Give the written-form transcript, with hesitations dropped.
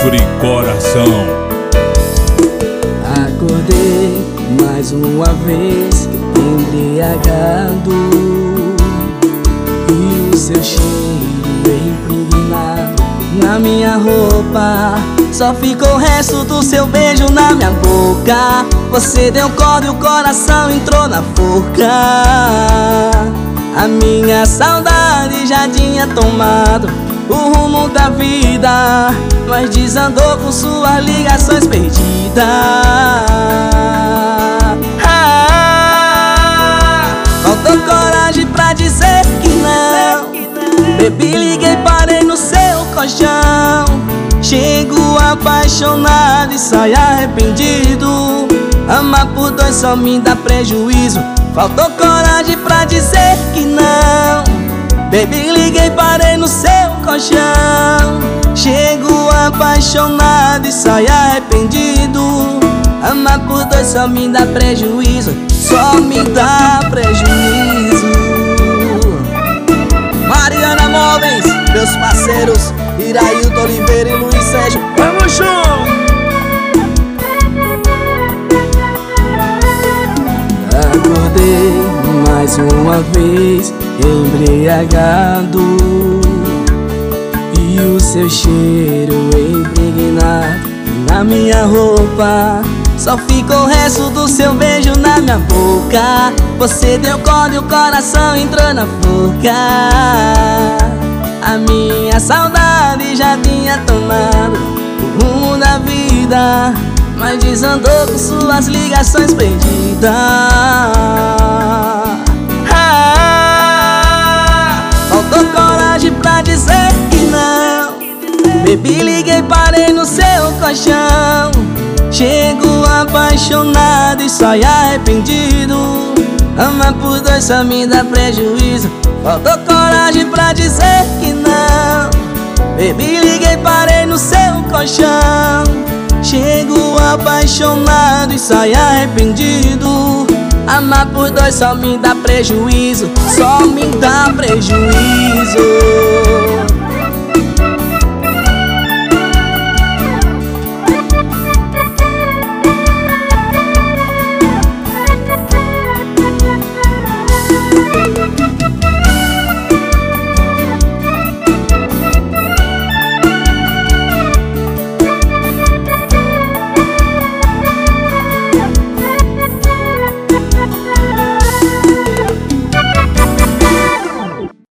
livre coração. Acordei mais uma vez embriagado, e o seu cheiro impregnado na minha roupa. Só ficou o resto do seu beijo na minha boca. Você deu corda e o coração entrou na forca. A minha saudade já tinha tomado o rumo da vida, mas desandou com suas ligações perdidas. Faltou coragem pra dizer que não. Bebi, liguei, parei no seu colchão. Chego apaixonado e saio arrependido. Amar por dois só me dá prejuízo. Faltou coragem pra dizer que não. Bebi, liguei, parei no seu colchão. Chego apaixonado e saio arrependido. Amar por dois só me dá prejuízo. Só me dá prejuízo. Mariana Móveis, meus parceiros Irailton Oliveira e Luiz Sérgio. Vamos junto! Acordei mais uma vez embriagado, e o seu cheiro impregnado na minha roupa. Só ficou o resto do seu beijo na minha boca. Você deu corda e o coração entrou na forca. A minha saudade já tinha tomado o rumo da vida, mas desandou com suas ligações perdidas. Faltou coragem pra dizer que não. Bebi, liguei, parei no seu colchão. Chego apaixonado e saio arrependido. Amar por dois só me dá prejuízo. Faltou coragem pra dizer que não. Bebi, liguei, parei no seu colchão. Chego apaixonado e saio arrependido. Amar por dois só me dá prejuízo. Só me dá prejuízo.